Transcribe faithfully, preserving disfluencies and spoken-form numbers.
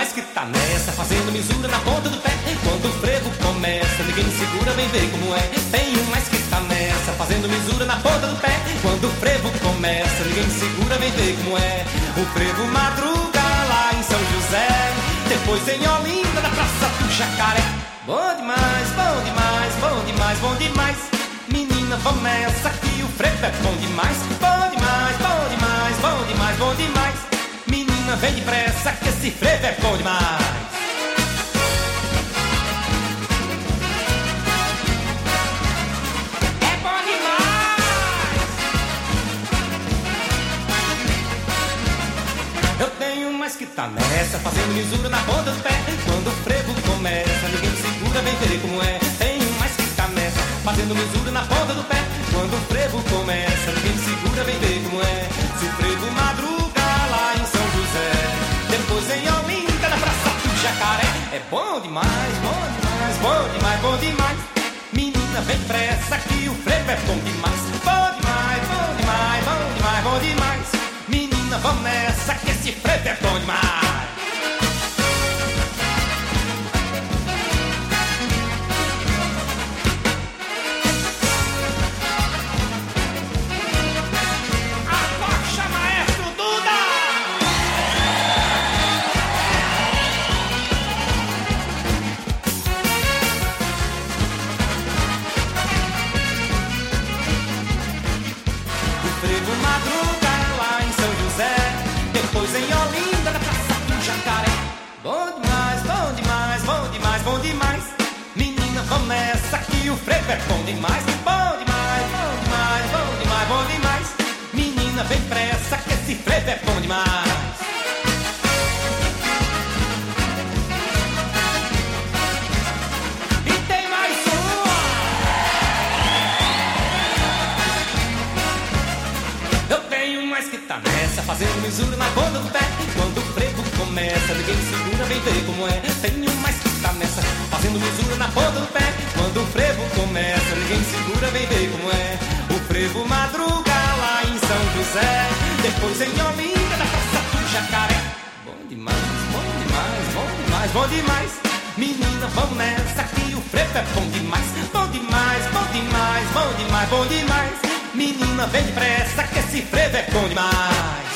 mais que tá nessa, fazendo misura na ponta do pé. Quando o frevo começa, ninguém me segura, vem ver como é. Tem um mais que tá nessa, fazendo misura na ponta do pé. Quando o frevo começa, ninguém me segura, vem ver como é. O frevo madruga lá em São José, depois em Olinda, na Praça do Jacaré. Bom demais, bom demais, bom demais, bom demais. Menina, vamos nessa que o frevo é bom demais. Bom demais, bom demais, bom demais, bom demais. Menina, vem depressa que esse frevo é bom demais. É bom demais. Eu tenho mais que tá nessa, fazendo misura na ponta do pé. Quando o frevo começa, ninguém me segura, vem ver como é. Tenho mais que tá nessa, fazendo misura na ponta do pé. Quando o frevo começa, ninguém me segura, vem ver como é. Se o frevo madruga lá em São José, depois em Olinda, na Praça do Jacaré. É bom demais, bom demais, bom demais, bom demais. Menina, vem pressa que o frevo é bom demais. Bom demais, bom demais, bom demais, bom demais. Menina, vamos nessa que esse frevo é bom demais. Frevo madruga lá em São José, depois em Olinda, na Praça do Jacaré. Bom demais, bom demais, bom demais, bom demais. Menina, vamos nessa que o frevo é bom demais. Bom demais, bom demais, bom demais, bom demais. Menina, vem pressa que esse frevo é bom demais. Que tá nessa, fazendo misura na ponta do pé. Quando o frevo começa, ninguém me segura, vem ver como é. Tenho mais que tá nessa, fazendo misura na ponta do pé. Quando o frevo começa, ninguém me segura, vem ver como é. O frevo madruga lá em São José, depois em Olinda, na Praça do Jacaré. Bom demais, bom demais, bom demais, bom demais. Menina, vamos nessa que o frevo é bom demais. Bom demais, bom demais, bom demais, bom demais. Menina, vem depressa que esse frevo é bom demais.